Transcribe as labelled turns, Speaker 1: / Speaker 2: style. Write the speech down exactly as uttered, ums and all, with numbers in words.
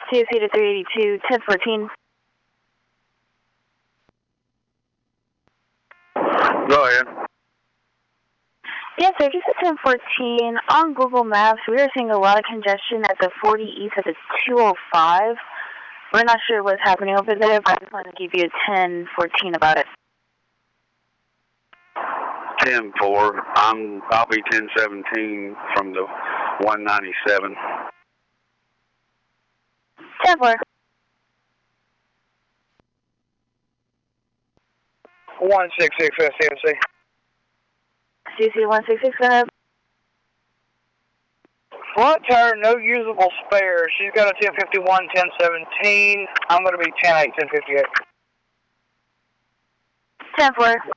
Speaker 1: C S C to three eighty-two, ten fourteen.
Speaker 2: Go ahead.
Speaker 1: Yes, sir, just at ten fourteen. On Google Maps, we are seeing a lot of congestion at the forty East at the two oh five. We're not sure what's happening over there, but I just wanted to give you a ten fourteen about it.
Speaker 2: ten four. I'm, I'll be ten seventeen from the one ninety-seven.
Speaker 1: ten four.
Speaker 3: one six six, C S C.
Speaker 1: C S C one six six, go ahead.
Speaker 3: Front tire, no usable spare. She's got a ten fifty-one, ten seventeen. I'm going to be ten eight, ten fifty-eight.
Speaker 1: ten four.